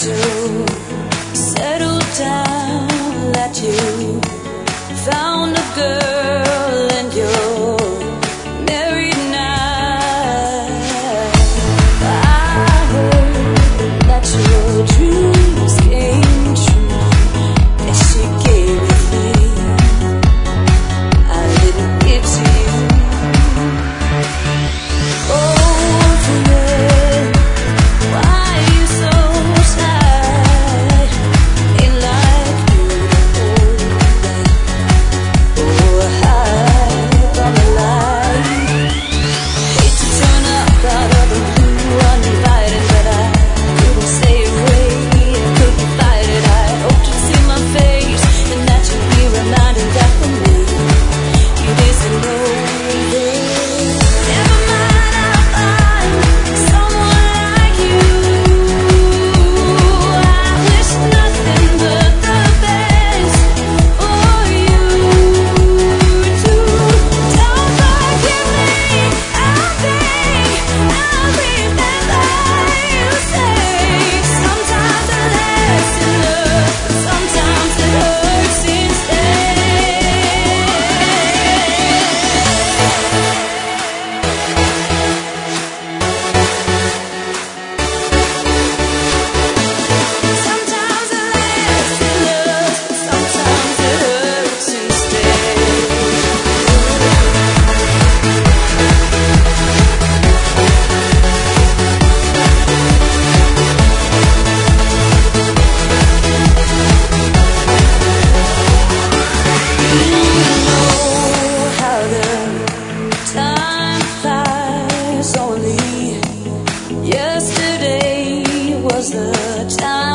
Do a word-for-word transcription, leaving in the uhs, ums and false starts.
to settle down, that you found a girl and you're married now. I heard that your dreams came true, that she gave everything I didn't give to you. Oh, Juliet, why are you so shy? Ain't like you to hold back. Oh, hide from the light. Hate to turn up out of the blue uninvited, but I couldn't stay away, I couldn't fight it. I hoped you'd see my face and that you'd be reminded that for me it isn't over. Never mind, I'll find someone like you. I wish nothing but the best for you too. Don't forgive me, I'll think I'll remember you say. Sometimes it lasts in love, but sometimes it hurts instead. Sometimes it lasts in love, but sometimes it hurts instead. You know how the time flies. Only yesterday was the time